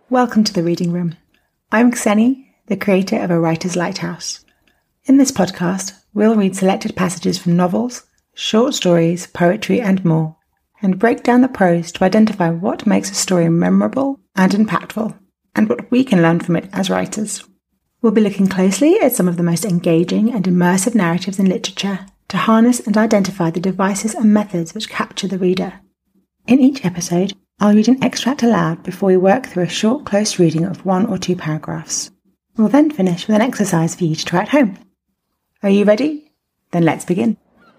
Welcome to the Reading Room. I'm Kseni, the creator of A Writer's Lighthouse. In this podcast, we'll read selected passages from novels, short stories, poetry and more, and break down the prose to identify what makes a story memorable and impactful, and what we can learn from it as writers. We'll be looking closely at some of the most engaging and immersive narratives in literature to harness and identify the devices and methods which capture the reader. In each episode, I'll read an extract aloud before we work through a short, close reading of 1 or 2 paragraphs. We'll then finish with an exercise for you to try at home. Are you ready? Then let's begin.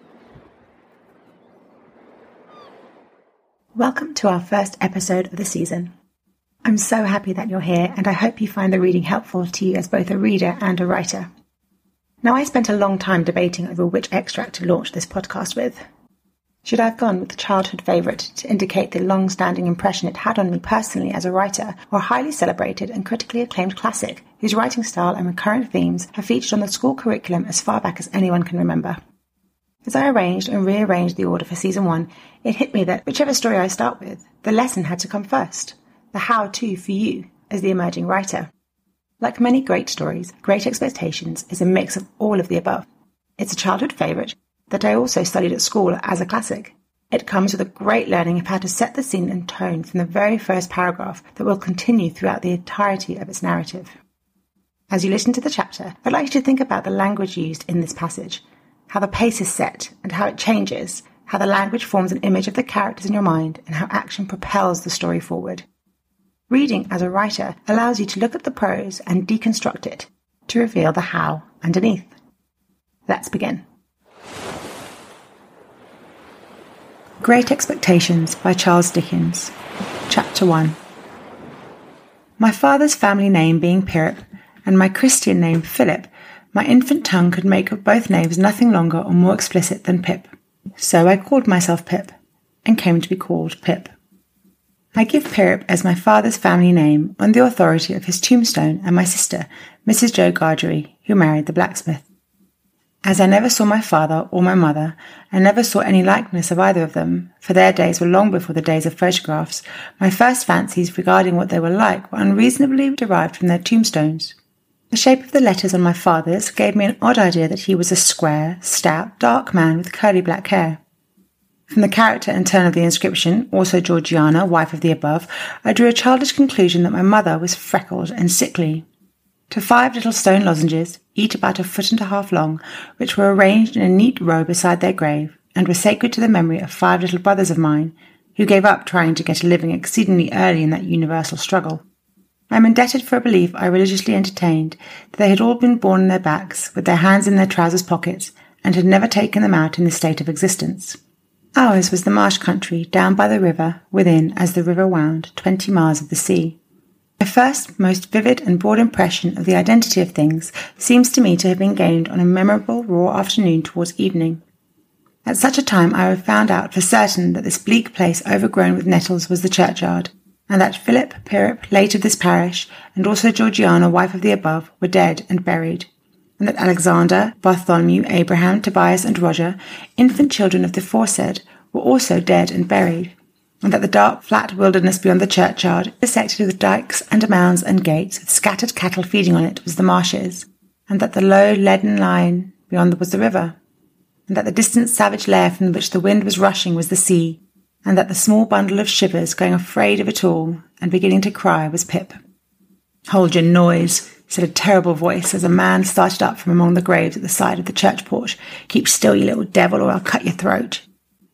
Welcome to our first episode of the season. I'm so happy that you're here, and I hope you find the reading helpful to you as both a reader and a writer. Now, I spent a long time debating over which extract to launch this podcast with. Should I have gone with the childhood favourite to indicate the long-standing impression it had on me personally as a writer, or a highly celebrated and critically acclaimed classic whose writing style and recurrent themes have featured on the school curriculum as far back as anyone can remember? As I arranged and rearranged the order for Season 1, it hit me that whichever story I start with, the lesson had to come first, the how-to for you as the emerging writer. Like many great stories, Great Expectations is a mix of all of the above. It's a childhood favourite that I also studied at school as a classic. It comes with a great learning of how to set the scene and tone from the very first paragraph that will continue throughout the entirety of its narrative. As you listen to the chapter, I'd like you to think about the language used in this passage, how the pace is set and how it changes, how the language forms an image of the characters in your mind, and how action propels the story forward. Reading as a writer allows you to look at the prose and deconstruct it to reveal the how underneath. Let's begin. Great Expectations by Charles Dickens. Chapter 1. My father's family name being Pirrip, and my Christian name Philip, my infant tongue could make of both names nothing longer or more explicit than Pip. So I called myself Pip, and came to be called Pip. I give Pirrip as my father's family name on the authority of his tombstone and my sister, Mrs. Joe Gargery, who married the blacksmith. As I never saw my father or my mother, and never saw any likeness of either of them, for their days were long before the days of photographs, my first fancies regarding what they were like were unreasonably derived from their tombstones. The shape of the letters on my father's gave me an odd idea that he was a square, stout, dark man with curly black hair. From the character and tone of the inscription, also Georgiana, wife of the above, I drew a childish conclusion that my mother was freckled and sickly. To 5 little stone lozenges, each about 1.5 feet long, which were arranged in a neat row beside their grave, and were sacred to the memory of 5 little brothers of mine, who gave up trying to get a living exceedingly early in that universal struggle. I am indebted for a belief I religiously entertained that they had all been born on their backs, with their hands in their trousers pockets, and had never taken them out in this state of existence. Ours was the marsh country down by the river, within, as the river wound, 20 miles of the sea. My first, most vivid and broad impression of the identity of things seems to me to have been gained on a memorable raw afternoon towards evening. At such a time I had found out for certain that this bleak place overgrown with nettles was the churchyard, and that Philip, Pirrip, late of this parish, and also Georgiana, wife of the above, were dead and buried, and that Alexander, Bartholomew, Abraham, Tobias, and Roger, infant children of the foresaid, were also dead and buried, and that the dark, flat wilderness beyond the churchyard, intersected with dykes and mounds and gates, with scattered cattle feeding on it, was the marshes, and that the low, leaden line beyond was the river, and that the distant savage lair from which the wind was rushing was the sea, and that the small bundle of shivers, going afraid of it all, and beginning to cry, was Pip. "Hold your noise," said a terrible voice, as a man started up from among the graves at the side of the church porch. "Keep still, you little devil, or I'll cut your throat."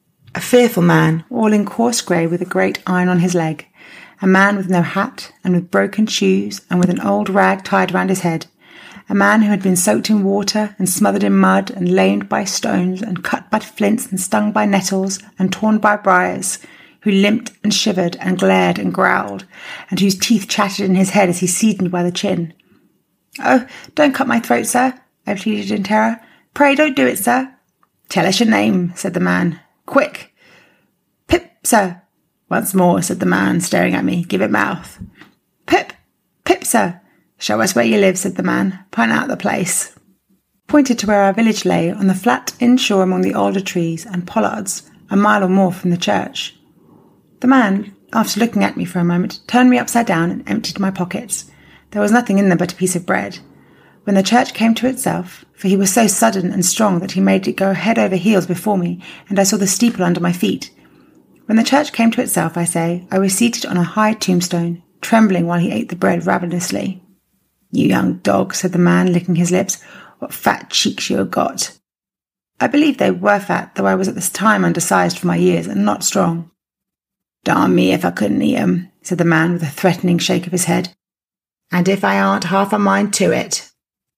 A fearful man, all in coarse grey with a great iron on his leg, a man with no hat, and with broken shoes, and with an old rag tied round his head, a man who had been soaked in water, and smothered in mud, and lamed by stones, and cut by flints, and stung by nettles, and torn by briars, who limped and shivered, and glared and growled, and whose teeth chattered in his head as he seized me by the chin. "Oh, don't cut my throat, sir," I pleaded in terror. "Pray don't do it, sir." "Tell us your name," said the man. "Quick." "Pip, sir." "Once more," said the man, staring at me. "Give it mouth." "Pip, Pip, sir." "Show us where you live," said the man. "Point out the place." Pointed to where our village lay, on the flat inshore among the alder trees and pollards, a mile or more from the church. The man after looking at me for a moment, turned me upside down and emptied my pockets. There was nothing in them but a piece of bread. When the church came to itself, for he was so sudden and strong that he made it go head over heels before me, and I saw the steeple under my feet. When the church came to itself, I say, I was seated on a high tombstone, trembling while he ate the bread ravenously. "You young dog," said the man, licking his lips, "what fat cheeks you have got." I believe they were fat, though I was at this time undersized for my years and not strong. "Darn me if I couldn't eat 'em," said the man with a threatening shake of his head. "And if I aren't half a mind to it."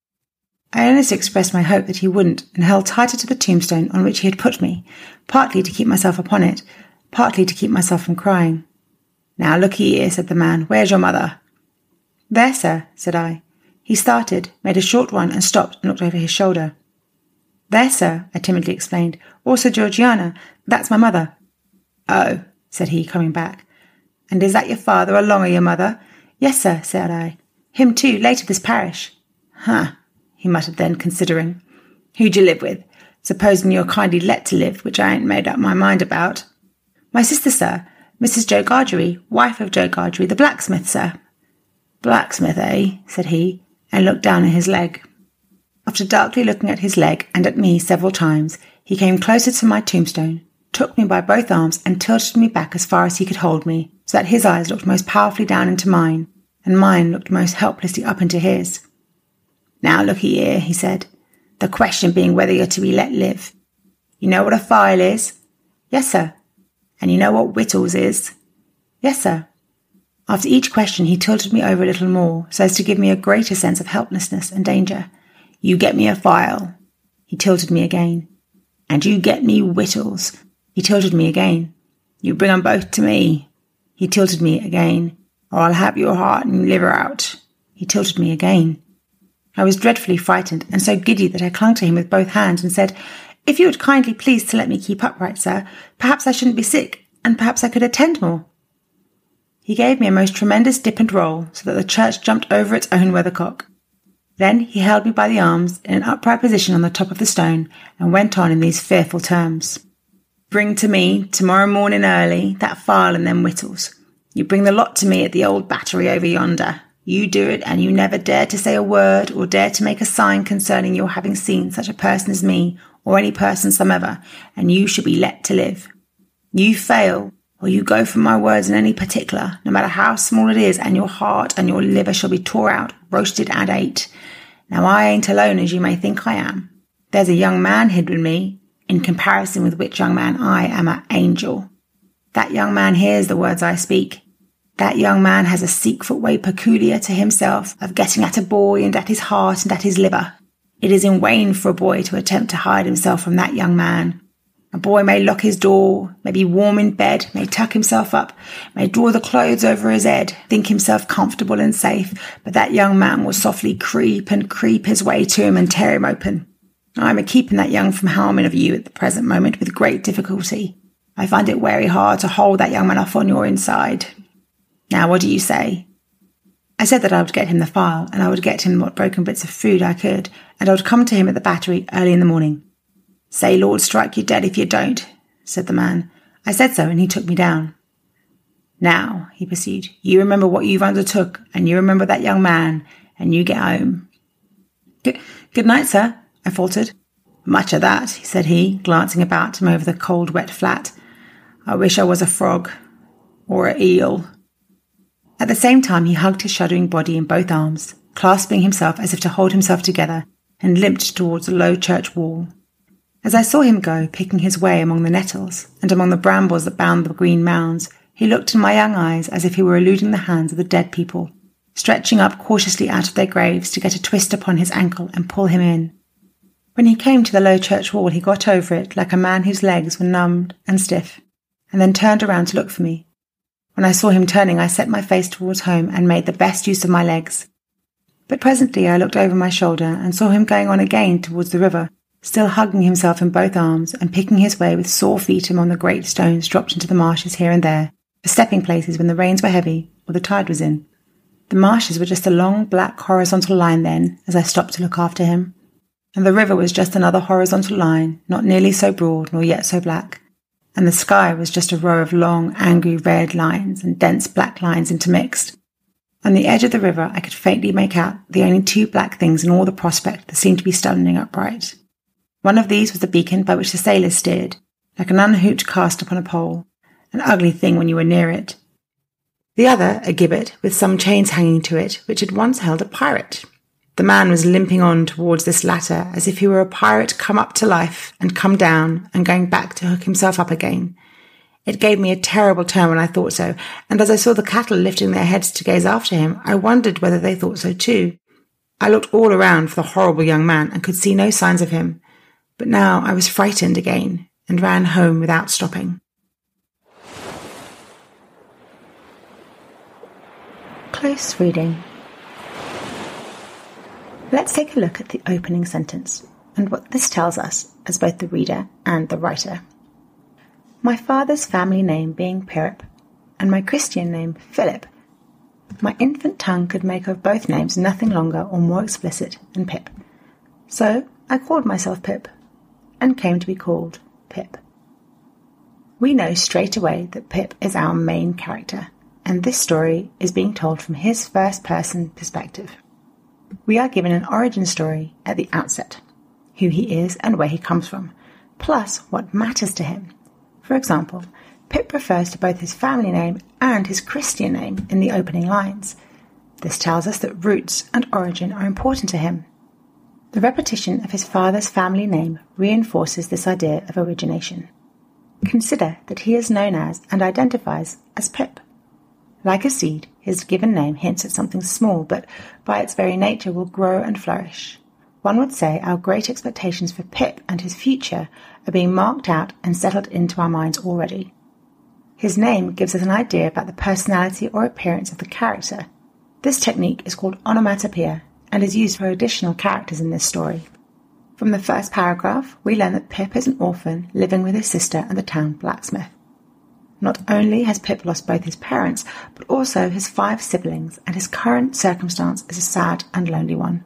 I earnestly expressed my hope that he wouldn't, and held tighter to the tombstone on which he had put me, partly to keep myself upon it, partly to keep myself from crying. "Now look-ye here," said the man, "where's your mother?" "There, sir," said I. He started, made a short run, and stopped and looked over his shoulder. "There, sir," I timidly explained. "Also Georgiana. That's my mother." "Oh," said he, coming back. "And is that your father along of your mother?" "Yes, sir," said I. "Him too, late of this parish." "Huh," he muttered then, considering. "Who'd you live with? Supposing you're kindly let to live, which I ain't made up my mind about." "My sister, sir, Mrs. Joe Gargery, wife of Joe Gargery, the blacksmith, sir." "Blacksmith, eh?" said he, and looked down at his leg. After darkly looking at his leg and at me several times, he came closer to my tombstone, took me by both arms and tilted me back as far as he could hold me, so that his eyes looked most powerfully down into mine, and mine looked most helplessly up into his. "Now look-ye here," he said, "the question being whether you're to be let live. You know what a file is?" "Yes, sir." "And you know what whittles is?" "Yes, sir." After each question he tilted me over a little more, so as to give me a greater sense of helplessness and danger. "You get me a file." He tilted me again. "And you get me whittles." He tilted me again. "You bring 'em both to me." He tilted me again. "Or I'll have your heart and liver out." He tilted me again. I was dreadfully frightened, and so giddy that I clung to him with both hands and said, "If you would kindly please to let me keep upright, sir, perhaps I shouldn't be sick, and perhaps I could attend more." He gave me a most tremendous dip and roll, so that the church jumped over its own weathercock. Then he held me by the arms in an upright position on the top of the stone, and went on in these fearful terms. "Bring to me, tomorrow morning early, that file and them whittles. You bring the lot to me at the old battery over yonder. You do it, and you never dare to say a word or dare to make a sign concerning your having seen such a person as me, or any person somever, and you shall be let to live. You fail, or you go from my words in any particular, no matter how small it is, and your heart and your liver shall be tore out, roasted and ate. Now I ain't alone as you may think I am. There's a young man hid with me, in comparison with which young man I am an angel. That young man hears the words I speak. That young man has a secret way peculiar to himself of getting at a boy and at his heart and at his liver. It is in vain for a boy to attempt to hide himself from that young man. A boy may lock his door, may be warm in bed, may tuck himself up, may draw the clothes over his head, think himself comfortable and safe, but that young man will softly creep his way to him and tear him open. I am a-keeping that young from harming of you at the present moment with great difficulty. I find it very hard to hold that young man off on your inside. Now what do you say?" I said that I would get him the file, and I would get him what broken bits of food I could, and I would come to him at the battery early in the morning. "Say Lord strike you dead if you don't," said the man. I said so, and he took me down. "Now," he pursued, "you remember what you've undertook, and you remember that young man, and you get home." Good night, sir," I faltered. "Much of that," said he, glancing about him over the cold, wet flat. "I wish I was a frog, or a eel." At the same time he hugged his shuddering body in both arms, clasping himself as if to hold himself together, and limped towards the low church wall. As I saw him go, picking his way among the nettles, and among the brambles that bound the green mounds, he looked in my young eyes as if he were eluding the hands of the dead people, stretching up cautiously out of their graves to get a twist upon his ankle and pull him in. When he came to the low church wall, he got over it like a man whose legs were numbed and stiff, and then turned around to look for me. When I saw him turning, I set my face towards home and made the best use of my legs. But presently I looked over my shoulder and saw him going on again towards the river, still hugging himself in both arms and picking his way with sore feet among the great stones dropped into the marshes here and there, for stepping places when the rains were heavy or the tide was in. The marshes were just a long black horizontal line then, as I stopped to look after him, and the river was just another horizontal line, not nearly so broad nor yet so black. and the sky was just a row of long, angry red lines and dense black lines intermixed. On the edge of the river, I could faintly make out the only two black things in all the prospect that seemed to be standing upright. One of these was the beacon by which the sailors steered, like an unhooped cast upon a pole, an ugly thing when you were near it. The other, a gibbet, with some chains hanging to it, which had once held a pirate. The man was limping on towards this latter, as if he were a pirate come up to life and come down and going back to hook himself up again. It gave me a terrible turn when I thought so, and as I saw the cattle lifting their heads to gaze after him, I wondered whether they thought so too. I looked all around for the horrible young man and could see no signs of him, but now I was frightened again and ran home without stopping. Close reading. Let's take a look at the opening sentence and what this tells us as both the reader and the writer. My father's family name being Pirip, and my Christian name Philip, my infant tongue could make of both names nothing longer or more explicit than Pip. So I called myself Pip, and came to be called Pip. We know straight away that Pip is our main character, and this story is being told from his first-person perspective. We are given an origin story at the outset, who he is and where he comes from, plus what matters to him. For example, Pip refers to both his family name and his Christian name in the opening lines. This tells us that roots and origin are important to him. The repetition of his father's family name reinforces this idea of origination. Consider that he is known as and identifies as Pip. Like a seed, his given name hints at something small, but by its very nature will grow and flourish. One would say our great expectations for Pip and his future are being marked out and settled into our minds already. His name gives us an idea about the personality or appearance of the character. This technique is called onomatopoeia and is used for additional characters in this story. From the first paragraph, we learn that Pip is an orphan living with his sister and the town blacksmith. Not only has Pip lost both his parents, but also his 5 siblings, and his current circumstance is a sad and lonely one.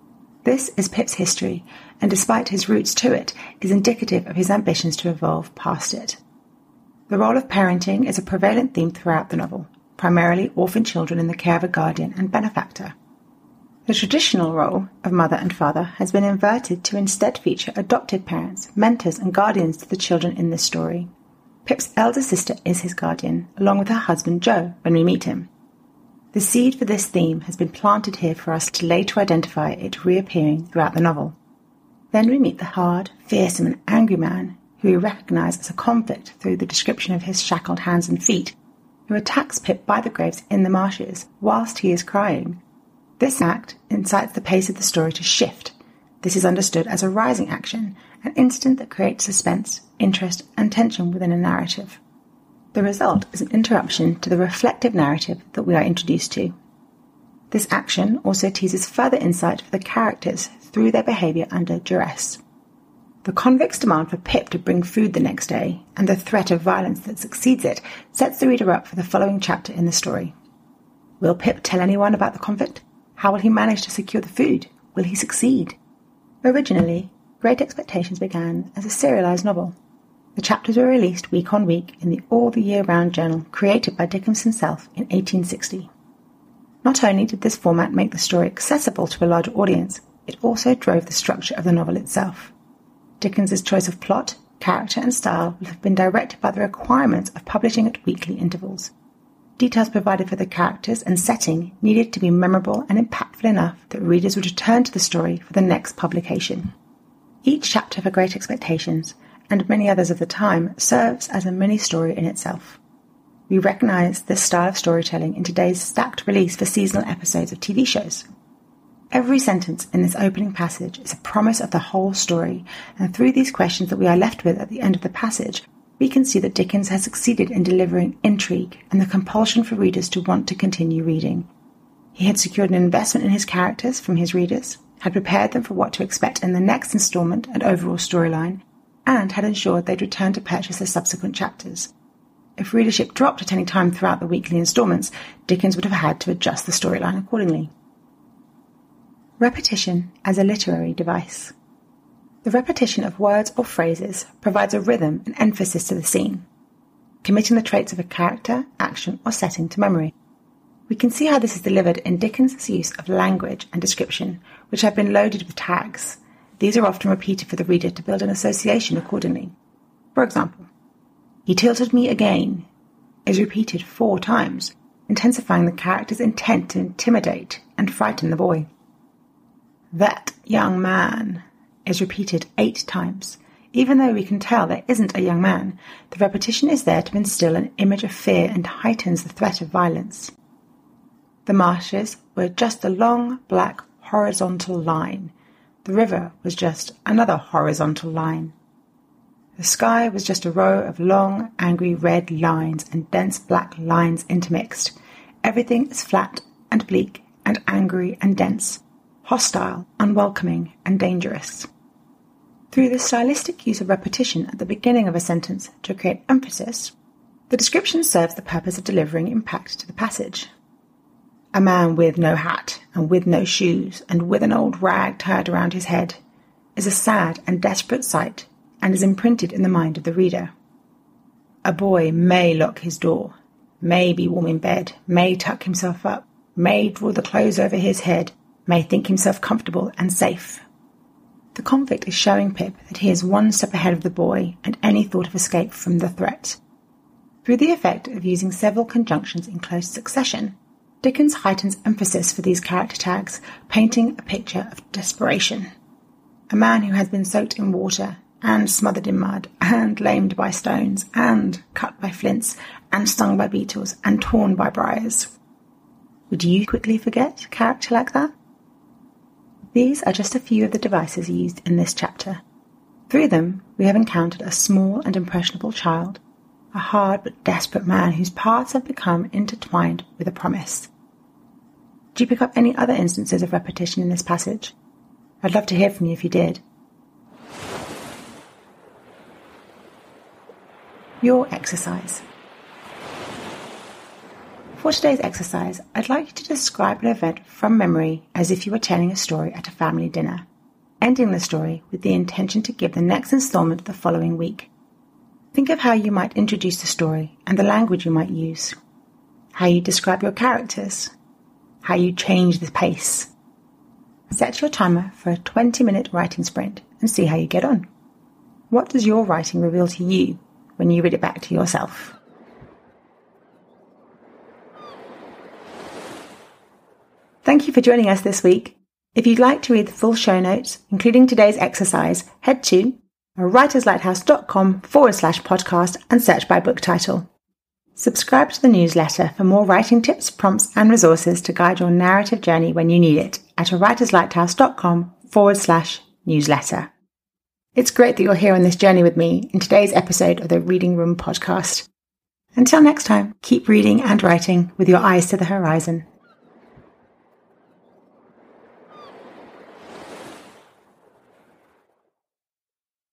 This is Pip's history, and despite his roots to it, is indicative of his ambitions to evolve past it. The role of parenting is a prevalent theme throughout the novel, primarily orphan children in the care of a guardian and benefactor. The traditional role of mother and father has been inverted to instead feature adopted parents, mentors and guardians to the children in this story. Pip's elder sister is his guardian, along with her husband Joe, when we meet him. The seed for this theme has been planted here for us to later identify it reappearing throughout the novel. Then we meet the hard, fearsome and angry man, who we recognise as a convict through the description of his shackled hands and feet, who attacks Pip by the graves in the marshes whilst he is crying. This act incites the pace of the story to shift. This is understood as a rising action, an incident that creates suspense, interest and tension within a narrative. The result is an interruption to the reflective narrative that we are introduced to. This action also teases further insight for the characters through their behaviour under duress. The convict's demand for Pip to bring food the next day, and the threat of violence that succeeds it, sets the reader up for the following chapter in the story. Will Pip tell anyone about the convict? How will he manage to secure the food? Will he succeed? Originally, Great Expectations began as a serialised novel. The chapters were released week on week in the All the Year Round journal created by Dickens himself in 1860. Not only did this format make the story accessible to a larger audience, it also drove the structure of the novel itself. Dickens's choice of plot, character and style will have been directed by the requirements of publishing at weekly intervals. Details provided for the characters and setting needed to be memorable and impactful enough that readers would return to the story for the next publication. Each chapter for Great Expectations, and many others of the time, serves as a mini-story in itself. We recognise this style of storytelling in today's stacked release for seasonal episodes of TV shows. Every sentence in this opening passage is a promise of the whole story, and through these questions that we are left with at the end of the passage, we can see that Dickens has succeeded in delivering intrigue and the compulsion for readers to want to continue reading. He had secured an investment in his characters from his readers, had prepared them for what to expect in the next instalment and overall storyline, and had ensured they'd return to purchase the subsequent chapters. If readership dropped at any time throughout the weekly instalments, Dickens would have had to adjust the storyline accordingly. Repetition as a literary device. The repetition of words or phrases provides a rhythm and emphasis to the scene, committing the traits of a character, action, or setting to memory. We can see how this is delivered in Dickens' use of language and description, which have been loaded with tags. These are often repeated for the reader to build an association accordingly. For example, "He tilted me again" is repeated 4 times, intensifying the character's intent to intimidate and frighten the boy. "That young man" is repeated 8 times. Even though we can tell there isn't a young man, the repetition is there to instill an image of fear and heightens the threat of violence. The marshes were just a long, black, horizontal line. The river was just another horizontal line. The sky was just a row of long, angry red lines and dense black lines intermixed. Everything is flat and bleak and angry and dense, hostile, unwelcoming, and dangerous. Through the stylistic use of repetition at the beginning of a sentence to create emphasis, the description serves the purpose of delivering impact to the passage. "A man with no hat and with no shoes and with an old rag tied around his head" is a sad and desperate sight and is imprinted in the mind of the reader. A boy may lock his door, may be warm in bed, may tuck himself up, may draw the clothes over his head, may think himself comfortable and safe. The convict is showing Pip that he is one step ahead of the boy and any thought of escape from the threat. Through the effect of using several conjunctions in close succession, Dickens heightens emphasis for these character tags, painting a picture of desperation. A man who has been soaked in water, and smothered in mud, and lamed by stones, and cut by flints, and stung by beetles, and torn by briars. Would you quickly forget a character like that? These are just a few of the devices used in this chapter. Through them, we have encountered a small and impressionable child, a hard but desperate man whose paths have become intertwined with a promise. Did you pick up any other instances of repetition in this passage? I'd love to hear from you if you did. Your exercise. For today's exercise, I'd like you to describe an event from memory as if you were telling a story at a family dinner, ending the story with the intention to give the next installment the following week. Think of how you might introduce the story and the language you might use, how you describe your characters, how you change the pace. Set your timer for a 20-minute writing sprint and see how you get on. What does your writing reveal to you when you read it back to yourself? Thank you for joining us this week. If you'd like to read the full show notes, including today's exercise, head to writerslighthouse.com/podcast and search by book title. Subscribe to the newsletter for more writing tips, prompts, and resources to guide your narrative journey when you need it at writerslighthouse.com/newsletter. It's great that you're here on this journey with me in today's episode of the Reading Room podcast. Until next time, keep reading and writing with your eyes to the horizon.